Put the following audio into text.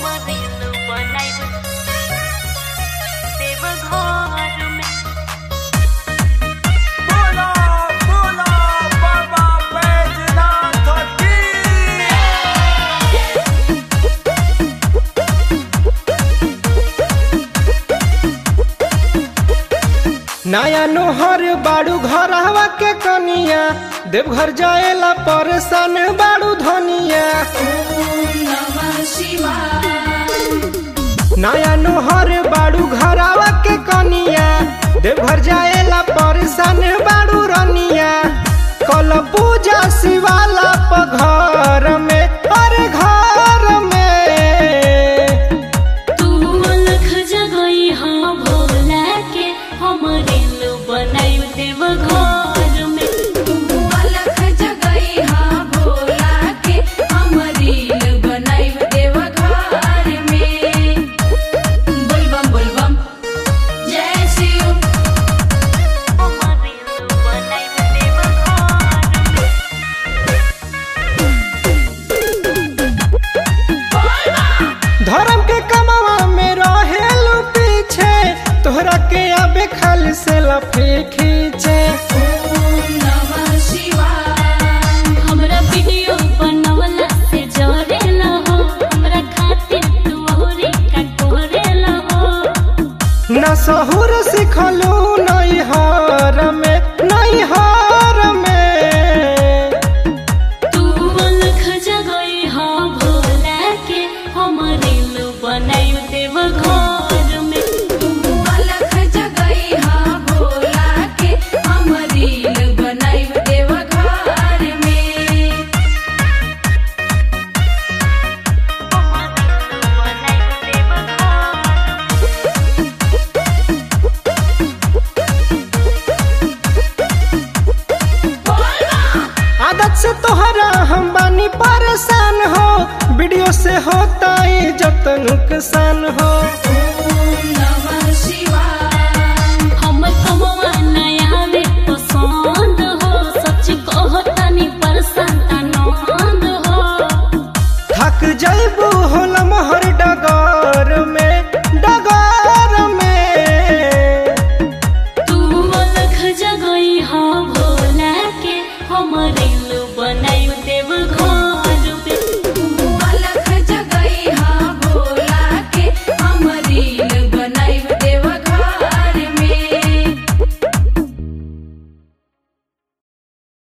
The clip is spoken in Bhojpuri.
नया नोहर बाड़ू घर हवा के कनिया देवघर जाएला परेशान बाड़ू धनिया। नया नोहर बाड़ू घर हवा के कनिया देवघर जाएला परेशान बाड़ू रनिया। कल पूजा शिवाला घर में और घर में तू अलख जगई हाँ भोला के हमरे बनाई देव घर में। तू अलख जगई हाँ भोला के हमरी बनाई देव घर में। बोलबम बोलबम जय शिव। धर्म के कमावा में रहेलू पीछे तोहरा के आबे खाली से लफे खींचे। हमरा वीडियो बनवला से जरेला हो हमरा खातिर तू औरी का कोरेला हो। न सहूर सिखलू नैहर में नैहर में तू अलख जगई हाँ भोला के हमरे बनाई देव घर में। तू अलख जगई हाँ भोला के हमरी बनाई देव घर में। आदत से तोहरा हम बानी परेशान हो वीडियो से होता इज्जत नुकसान हो।